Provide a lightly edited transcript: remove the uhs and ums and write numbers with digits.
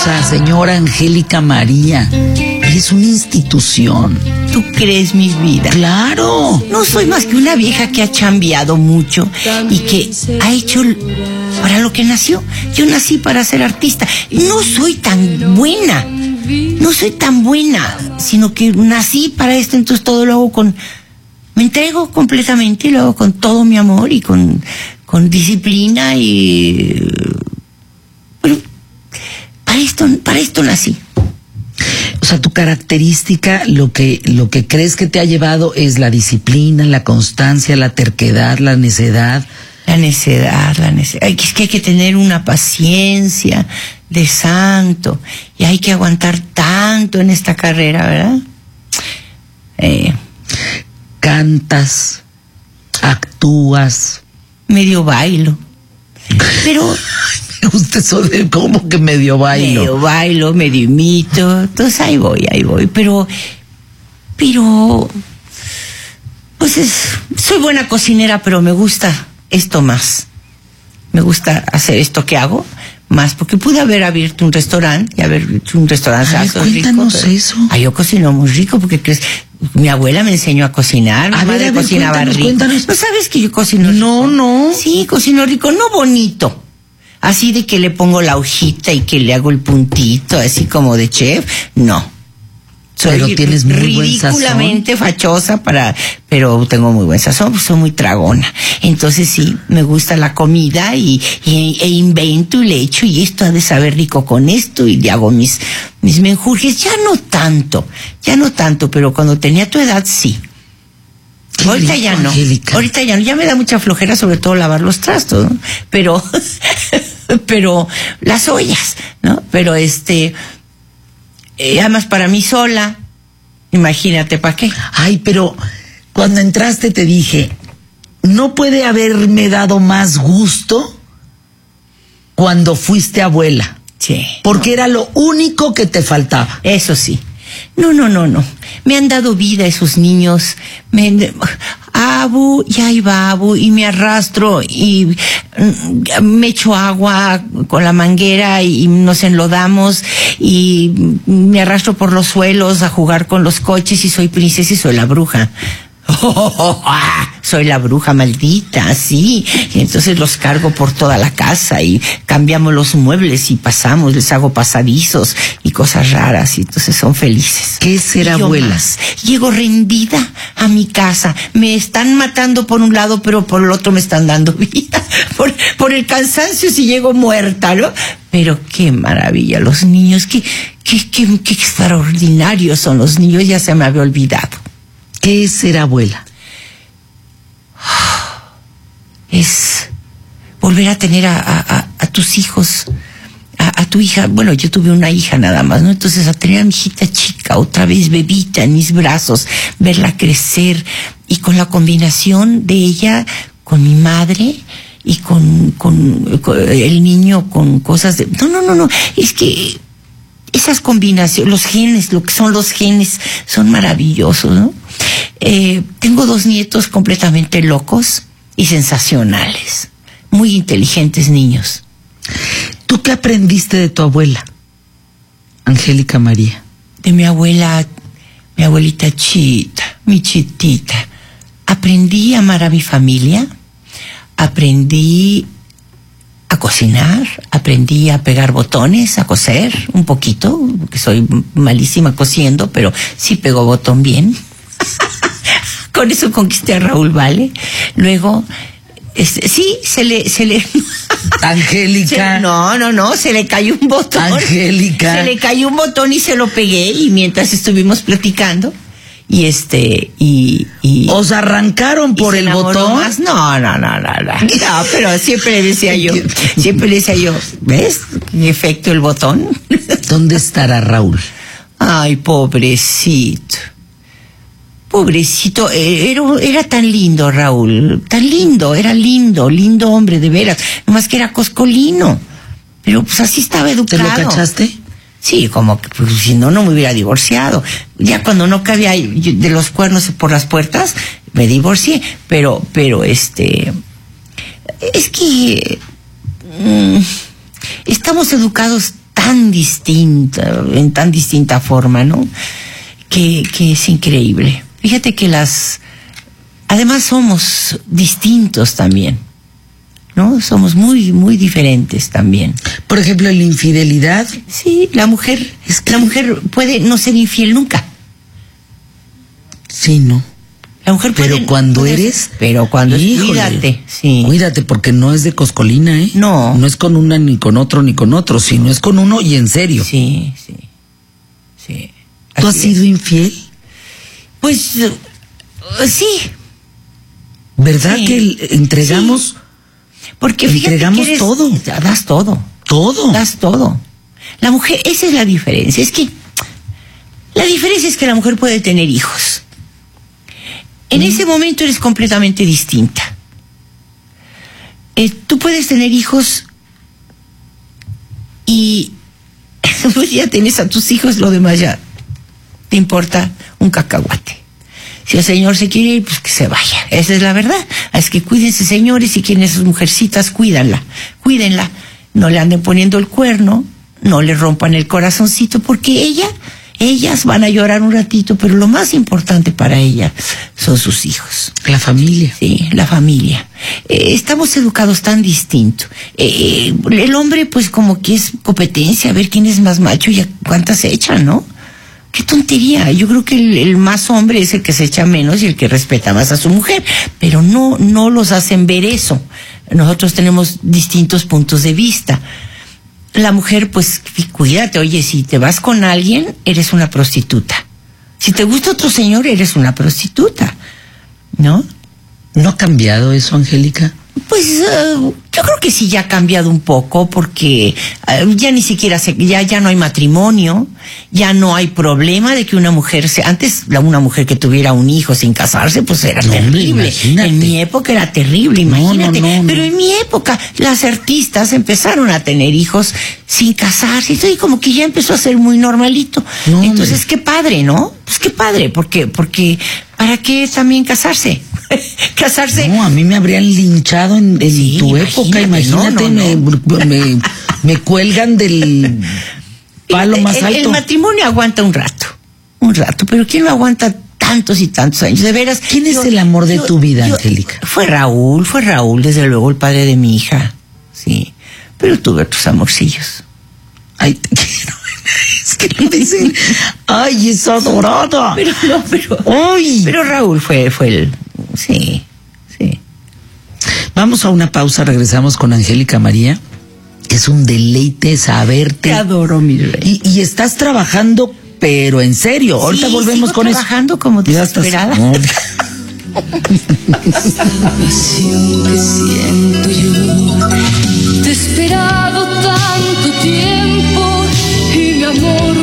sea, señora Angélica María, eres una institución. ¿Tú crees, mi vida? ¡Claro! No soy más que una vieja que ha chambeado mucho y que ha hecho para lo que nació. Yo nací para ser artista. No soy tan buena, sino que nací para esto, entonces todo lo hago me entrego completamente y lo hago con todo mi amor y con disciplina y... Pero para esto nací. O sea, tu característica, lo que crees que te ha llevado es la disciplina, la constancia, la terquedad, la necedad. La necedad. Es que hay que tener una paciencia de santo y hay que aguantar tanto en esta carrera, ¿verdad? Cantas, actúas. Medio bailo. Pero... Me gusta eso de cómo que medio bailo. Medio bailo, medio imito. Entonces ahí voy. Pero... Pues soy buena cocinera, pero me gusta esto más. Me gusta hacer esto que hago más, porque pude haber abierto un restaurante y haber hecho un restaurantazo rico. Cuéntanos eso. Yo cocino muy rico, porque mi abuela me enseñó a cocinar. Mi madre cocinaba rico. Cuéntanos. ¿No sabes que yo cocino rico? No. Sí, cocino rico, no bonito. Así de que le pongo la hojita y que le hago el puntito, así como de chef. No. Pero tienes muy buen sazón. Ridículamente fachosa pero tengo muy buen sazón, pues soy muy tragona. Entonces sí, me gusta la comida e invento y le echo, y esto ha de saber rico con esto, y le hago mis menjurjes. Ya no tanto, pero cuando tenía tu edad sí. Ahorita ya no. Angélica. Ahorita ya no. Ya me da mucha flojera, sobre todo lavar los trastos, ¿no? Pero las ollas, ¿no? Pero además para mí sola, imagínate, ¿para qué? Ay, pero cuando entraste te dije, no puede haberme dado más gusto cuando fuiste abuela. Sí. Porque era lo único que te faltaba. Eso sí. No. Me han dado vida esos niños. Abu, y ahí va Abu, y me arrastro y me echo agua con la manguera y nos enlodamos y me arrastro por los suelos a jugar con los coches y soy princesa y soy la bruja. Soy la bruja maldita, sí. Y entonces los cargo por toda la casa y cambiamos los muebles y les hago pasadizos y cosas raras, y entonces son felices. ¿Qué es ser abuela? Llego rendida a mi casa. Me están matando por un lado, pero por el otro me están dando vida. Por el cansancio si llego muerta, ¿no? Pero qué maravilla, los niños, qué extraordinarios son los niños, ya se me había olvidado. ¿Qué es ser abuela? Es volver a tener a tus hijos, a tu hija. Bueno, yo tuve una hija nada más, ¿no? Entonces a tener a mi hijita chica, otra vez bebita en mis brazos, verla crecer, y con la combinación de ella con mi madre y con el niño, con cosas de... No, es que esas combinaciones, los genes, lo que son los genes, son maravillosos, ¿no? Tengo 2 nietos completamente locos y sensacionales, muy inteligentes niños. ¿Tú qué aprendiste de tu abuela, Angélica María? De mi abuela, mi abuelita Chita, mi chitita. Aprendí a amar a mi familia, aprendí a cocinar, aprendí a pegar botones, a coser un poquito, porque soy malísima cosiendo, pero sí pego botón bien. Con eso conquisté a Raúl Vale. Luego, sí, se le... Angélica. No, se le cayó un botón. Angélica. Se le cayó un botón y se lo pegué, y mientras estuvimos platicando, y ¿os arrancaron por el botón? Más. No, pero siempre le decía yo, ¿ves? En efecto, el botón. ¿Dónde estará Raúl? Ay, pobrecito, era tan lindo Raúl, tan lindo, era lindo hombre, de veras, nomás que era coscolino, pero pues así estaba educado. ¿Te lo cachaste? Sí, como que pues, si no me hubiera divorciado. Ya cuando no cabía de los cuernos por las puertas, me divorcié, pero es que estamos educados tan distinta, en tan distinta forma, ¿no? Que es increíble. Fíjate que además somos distintos también, ¿no? Somos muy, muy diferentes también. Por ejemplo, en la infidelidad. Sí, la mujer puede no ser infiel nunca. Sí, ¿no? La mujer puede. Pero cuando eres. Pero cuando híjole, cuídate, sí. Cuídate, porque no es de coscolina, ¿eh? No. No es con una ni con otro ni con otro, sino es con uno y en serio. Sí. ¿Tú has sido infiel? Pues, sí. ¿Verdad Sí. que entregamos? Sí. Porque fíjate entregamos que todo. Das todo. Todo. Das todo. La mujer, esa es la diferencia. La diferencia es que la mujer puede tener hijos. En ese momento eres completamente distinta. Tú puedes tener hijos y pues ya tienes a tus hijos, lo demás ya te importa un cacahuate. Si el señor se quiere ir, pues que se vaya. Esa es la verdad. Es que cuídense, señores, si quieren sus mujercitas, cuídenla. No le anden poniendo el cuerno, no le rompan el corazoncito, porque ellas van a llorar un ratito, pero lo más importante para ella son sus hijos. La familia. Sí, la familia. Estamos educados tan distinto. El hombre, pues, como que es competencia, a ver quién es más macho y a cuántas se echan, ¿no? Qué tontería. Yo creo que el más hombre es el que se echa menos y el que respeta más a su mujer, pero no los hacen ver eso. Nosotros tenemos distintos puntos de vista. La mujer, pues, cuídate, oye, si te vas con alguien, eres una prostituta. Si te gusta otro señor, eres una prostituta, ¿no? ¿No ha cambiado eso, Angélica? Pues yo creo que sí ya ha cambiado un poco, porque ya ni siquiera ya no hay matrimonio, ya no hay problema de que una mujer antes una mujer que tuviera un hijo sin casarse, pues era terrible. Imagínate. En mi época era terrible, imagínate. No. Pero en mi época las artistas empezaron a tener hijos sin casarse, y como que ya empezó a ser muy normalito. No, entonces qué padre, ¿no? Pues qué padre, porque ¿para qué también casarse? Casarse. No, a mí me habrían linchado en Sí, tu época, imagínate, no. Me cuelgan del palo más alto. El matrimonio aguanta un rato, pero ¿quién lo aguanta tantos y tantos años? De veras. ¿Quién es el amor de tu vida, Angélica? Fue Raúl, desde luego, el padre de mi hija, sí, pero tuve otros amorcillos. Ay, te quiero. Es que no dicen, ay, es adorada. Pero Raúl fue el, sí. Vamos a una pausa, regresamos con Angélica María. Es un deleite saberte. Te adoro, mi rey. Y estás trabajando, pero en serio. Ahorita volvemos con eso. Trabajando como desesperada. No. Esta pasión que siento yo, te he esperado tanto tiempo y mi amor